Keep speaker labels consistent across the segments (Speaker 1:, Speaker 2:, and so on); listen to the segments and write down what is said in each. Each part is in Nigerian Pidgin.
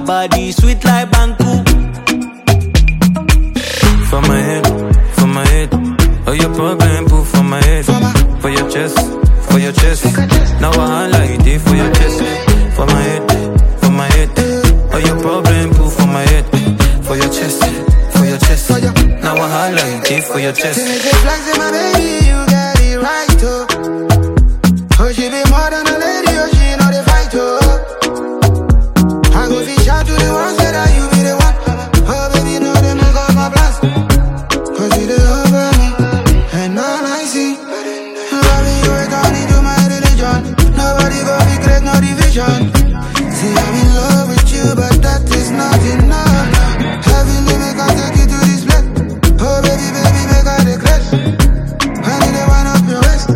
Speaker 1: body sweet like Banku.
Speaker 2: For my head, oh your problem put for my head, for your chest, now I like it for your chest, for my head, oh your problem put for my head, for your chest, now I like it for your chest.
Speaker 3: She make it flex in my baby, you got it right, oh. Oh, she be more than a lady, oh, she know the fight, oh. I go fish out to the ones that you be the one. Oh, baby, know them make up my blast. Cause you the over me, and all I see. Loving you is turning to my religion. Nobody got me great, no division. See, I'm in love with you, but that is not enough. Heavenly make I take you to this place. Oh, baby, make I regret. I need to wind up your waist.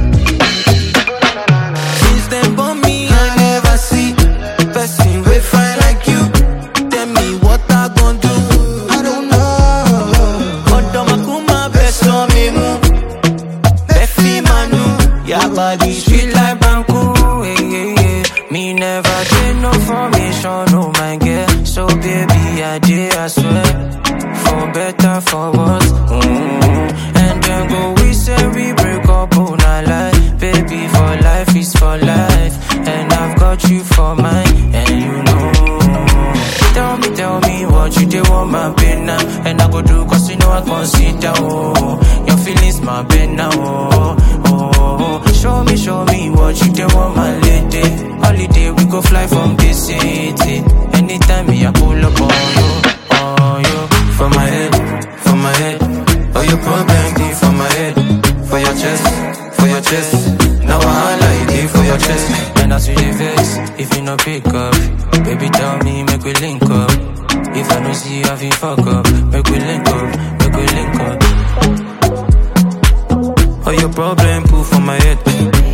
Speaker 1: Since then for me, I never see person we fine like you. Tell me what I gon' do.
Speaker 3: I don't know.
Speaker 1: Odomakuma best on me move. Befi manu, your body sweet like Banku.
Speaker 2: Me never get no formation, no my girl. So baby, I did, I swear. For better, for worse. And then go, we say we break up, oh, not lie. Baby, for life is for life. And I've got you for mine, and you know. Tell me what you do want my pain now. And I go do, cause you know I consider, oh. Your feelings my pain now, oh. Show me what you do want my lady. Holiday, we go fly from this city. Anytime me I pull up on you. For my head, oh your problem be for my head, for your chest, now I like it for your chest. And as you vex, if you no pick up, baby tell me make we link up. If I don't see you, I feel fuck up, make we link up. Oh your problem put for my head.